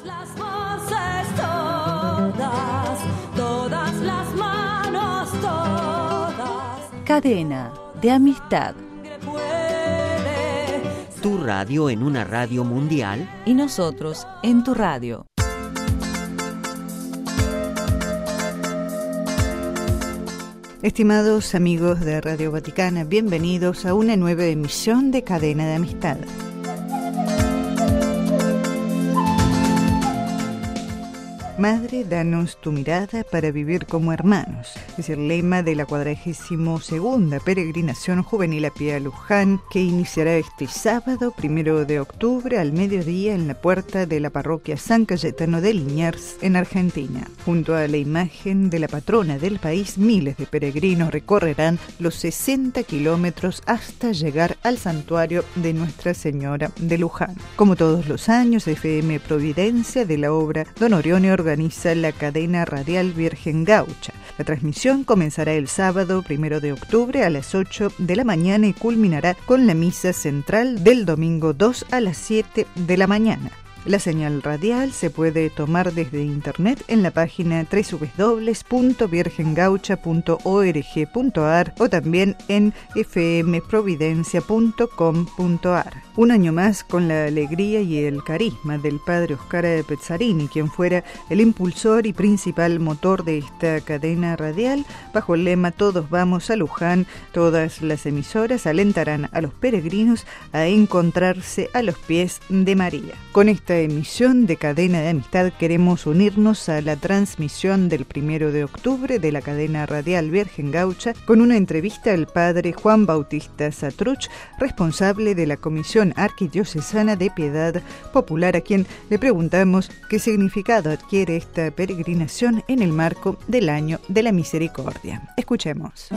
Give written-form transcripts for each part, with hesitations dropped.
las voces, todas las manos, todas. Cadena de amistad. Tu radio en una radio mundial Y nosotros en tu radio. Estimados amigos de Radio Vaticana, bienvenidos a una nueva emisión de Cadena de Amistad. Madre, danos tu mirada para vivir como hermanos. Es el lema de la 42ª peregrinación juvenil a pie a Luján, que iniciará este sábado, 1 de octubre, al mediodía en la puerta de la parroquia San Cayetano de Liniers, en Argentina. Junto a la imagen de la patrona del país, miles de peregrinos recorrerán los 60 kilómetros hasta llegar al santuario de Nuestra Señora de Luján. Como todos los años, FM Providencia de la obra Don Orione organiza la cadena radial Virgen Gaucha. La transmisión comenzará el sábado 1 de octubre a las 8 de la mañana y culminará con la misa central del domingo 2 a las 7 de la mañana. La señal radial se puede tomar desde internet en la página www.virgengaucha.org.ar o también en fmprovidencia.com.ar. Un año más con la alegría y el carisma del padre Oscar Pezzarini, quien fuera el impulsor y principal motor de esta cadena radial. Bajo el lema Todos vamos a Luján, todas las emisoras alentarán a los peregrinos a encontrarse a los pies de María. Con esta emisión de Cadena de Amistad queremos unirnos a la transmisión del 1 de octubre de la cadena radial Virgen Gaucha con una entrevista al padre Juan Bautista Satruch, responsable de la Comisión Arquidiocesana de Piedad Popular, a quien le preguntamos qué significado adquiere esta peregrinación en el marco del Año de la Misericordia. Escuchemos.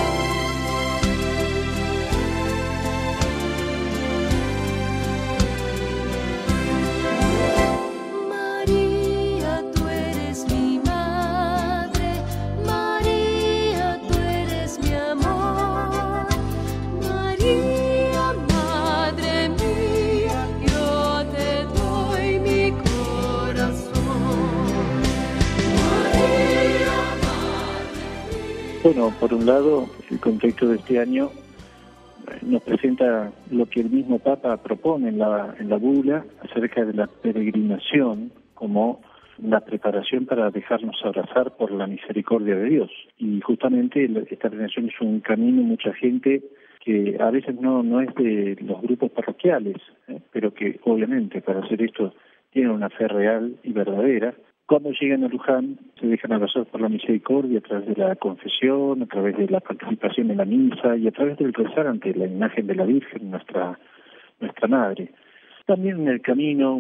Bueno, por un lado, el contexto de este año nos presenta lo que el mismo Papa propone en la bula acerca de la peregrinación como la preparación para dejarnos abrazar por la misericordia de Dios. Y justamente esta peregrinación es un camino, mucha gente que a veces no es de los grupos parroquiales, pero que obviamente para hacer esto tienen una fe real y verdadera. Cuando llegan a Luján se dejan abrazar por la misericordia a través de la confesión, a través de la participación en la misa y a través del rezar ante la imagen de la Virgen, nuestra Madre. También en el camino,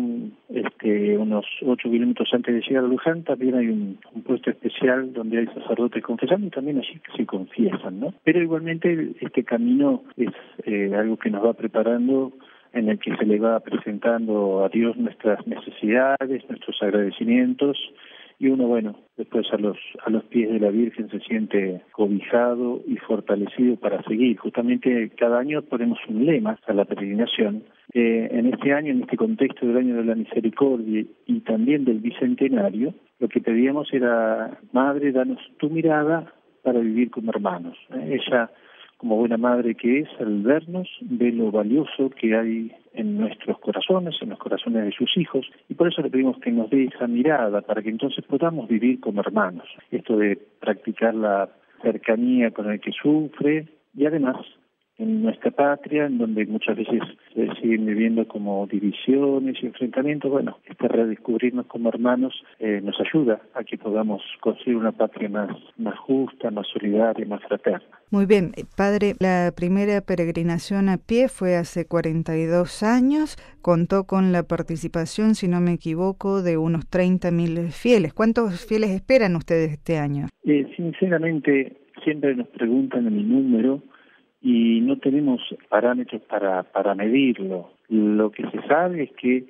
unos 8 kilómetros antes de llegar a Luján, también hay un puesto especial donde hay sacerdotes confesando y también allí se confiesan, ¿no? Pero igualmente este camino es algo que nos va preparando, en el que se le va presentando a Dios nuestras necesidades, nuestros agradecimientos, y uno, después a los pies de la Virgen se siente cobijado y fortalecido para seguir. Justamente cada año ponemos un lema a la peregrinación. En este año, en este contexto del Año de la Misericordia y también del Bicentenario, lo que pedíamos era: Madre, danos tu mirada para vivir como hermanos. Ella, como buena madre que es, al vernos, ve lo valioso que hay en nuestros corazones, en los corazones de sus hijos, y por eso le pedimos que nos dé esa mirada para que entonces podamos vivir como hermanos. Esto de practicar la cercanía con el que sufre y además en nuestra patria, en donde muchas veces se siguen viviendo como divisiones y enfrentamientos, este redescubrirnos como hermanos nos ayuda a que podamos construir una patria más justa, más solidaria, más fraterna. Muy bien, padre, la primera peregrinación a pie fue hace 42 años, contó con la participación, si no me equivoco, de unos 30.000 fieles. ¿Cuántos fieles esperan ustedes este año? Sinceramente, siempre nos preguntan el número y no tenemos parámetros para medirlo. Lo que se sabe es que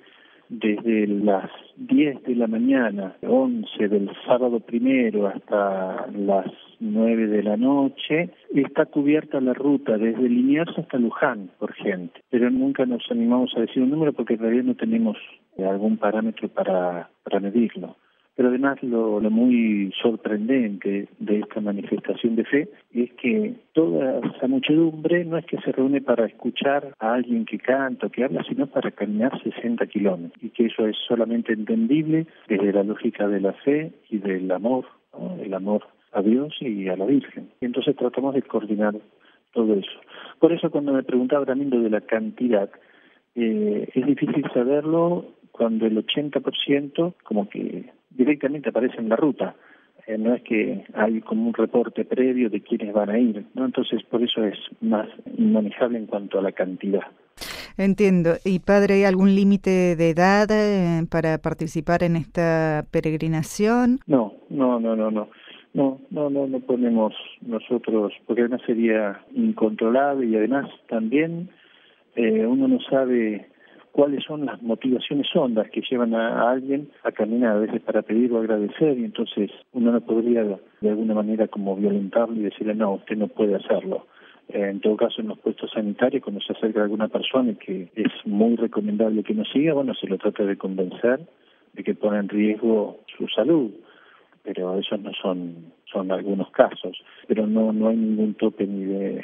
desde las 10 de la mañana, 11 del sábado primero hasta las 9 de la noche, está cubierta la ruta desde Liniers hasta Luján por gente. Pero nunca nos animamos a decir un número porque en realidad no tenemos algún parámetro para medirlo. Pero además lo muy sorprendente de esta manifestación de fe es que toda esa muchedumbre no es que se reúne para escuchar a alguien que canta o que habla, sino para caminar 60 kilómetros. Y que eso es solamente entendible desde la lógica de la fe y del amor, ¿no? El amor a Dios y a la Virgen. Y entonces tratamos de coordinar todo eso. Por eso cuando me preguntaba también lo de la cantidad, es difícil saberlo cuando el 80% como que directamente aparece en la ruta. No es que hay como un reporte previo de quiénes van a ir, ¿no? Entonces por eso es más inmanejable en cuanto a la cantidad. Entiendo. ¿Y padre, hay algún límite de edad para participar en esta peregrinación? No ponemos nosotros, porque además sería incontrolable y además también uno no sabe cuáles son las motivaciones hondas que llevan a alguien a caminar, a veces para pedir o agradecer, y entonces uno no podría de alguna manera como violentarlo y decirle no, usted no puede hacerlo. En todo caso, en los puestos sanitarios, cuando se acerca a alguna persona y que es muy recomendable que nos siga, bueno, se lo trata de convencer de que pone en riesgo su salud, pero esos no son algunos casos, pero no hay ningún tope ni de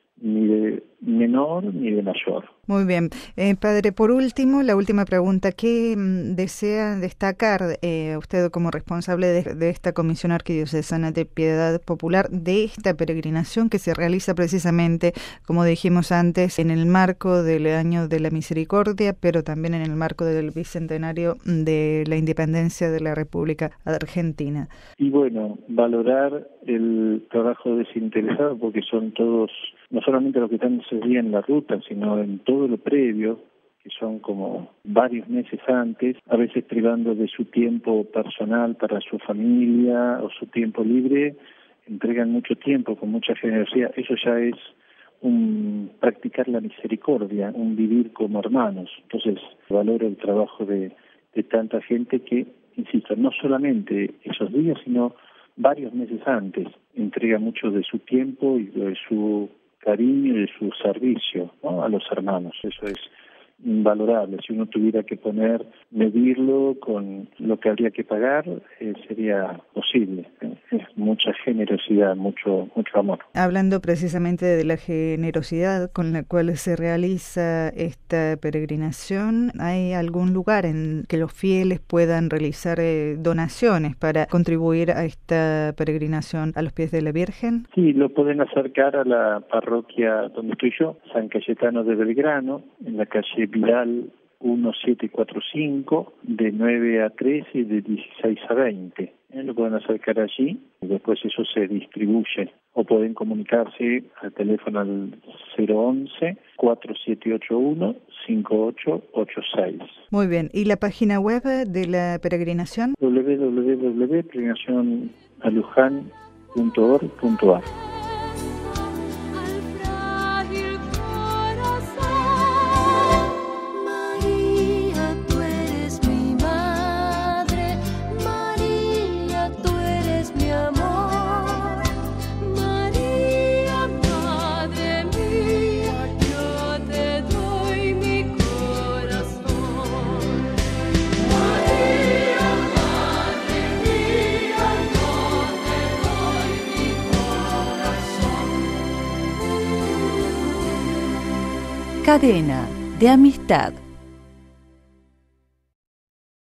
menor ni de mayor. Muy bien. Padre, por último, la última pregunta. ¿Qué desea destacar usted como responsable de esta Comisión Arquidiocesana de Piedad Popular de esta peregrinación que se realiza precisamente, como dijimos antes, en el marco del Año de la Misericordia, pero también en el marco del Bicentenario de la Independencia de la República Argentina? Y bueno, valorar el trabajo desinteresado, porque son todos, no solamente los que están ese día en la ruta, sino en todo lo previo, que son como varios meses antes, a veces privando de su tiempo personal para su familia o su tiempo libre, entregan mucho tiempo con mucha generosidad. Eso ya es un practicar la misericordia, un vivir como hermanos. Entonces, valoro el trabajo de tanta gente que, insisto, no solamente esos días, sino varios meses antes, entrega mucho de su tiempo y de su cariño y de su servicio, ¿no?, a los hermanos. Eso es invalorable. Si uno tuviera que medirlo con lo que habría que pagar, sería posible. Es mucha generosidad, mucho amor. Hablando precisamente de la generosidad con la cual se realiza esta peregrinación, ¿hay algún lugar en que los fieles puedan realizar donaciones para contribuir a esta peregrinación a los pies de la Virgen? Sí, lo pueden acercar a la parroquia donde estoy yo, San Cayetano de Belgrano, en la calle Vidal 1745, de 9 a 13 y de 16 a 20. Lo pueden acercar allí y después eso se distribuye. O pueden comunicarse al teléfono al 011-4781-5886. Muy bien. ¿Y la página web de la peregrinación? www.peregrinacionaluján.org.ar. Cadena de Amistad.